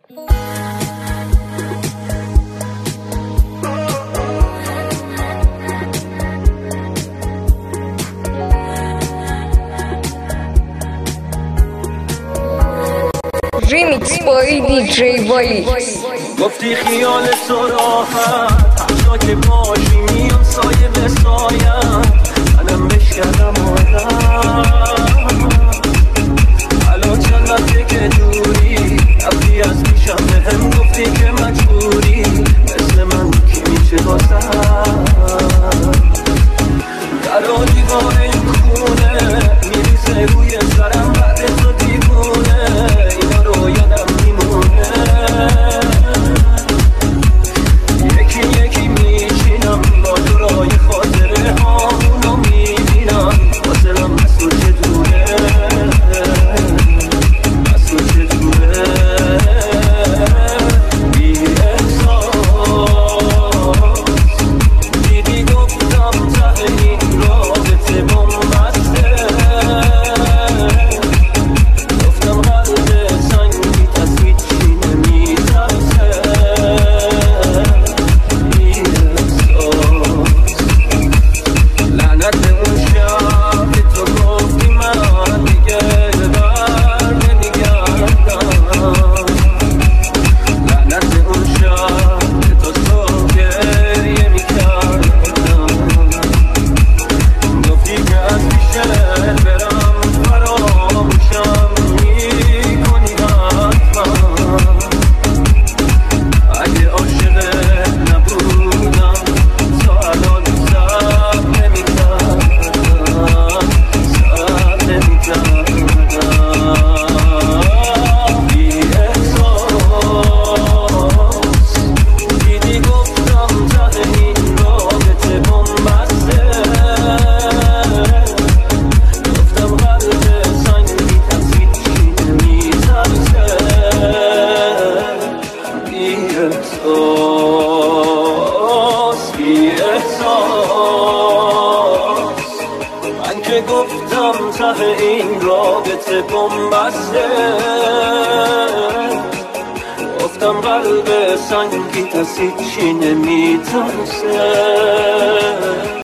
ریمیکس بای دیجی والی. گفتی خیال تو راحت همجا که باشی میام سایه به سایم، منم بشکردم آدم الان چند وقته که دوری رفتی از پیشم بهم گفتی که مجبوری مثل من کی میشه بازم در و دیوار این خونه میریزه روی سرم بعد تو دیوونه اینا رو یادم میمونه یکی یکی میچینم با دورای خاطره هامونو میبینم واسلم مسئول چطوره مسئول چطوره بی احساس دیدی گفتم ته این رابطه بومبسته گفتم قلب سنگی از هیچی نمیترسه بی احساس لعنت اون شب که تو گفتی من دیگه بر نمیگردم لعنت اون شب که تو صبح گریه میکردم گفتی که از پیشه برم فراموشم میکنی حتما اگه عاشقت نبودم تا الان سر نمیکردم سر نمیکردم بی احساس دیدی گفتم ته این رابطه بومبسته گفتم قلب سنگی از هیچی نمیترسه بی احساس بی احساس من که گفتم ته این رابطه بومبسته گفتم قلب سنگی از هیچی نمیترسه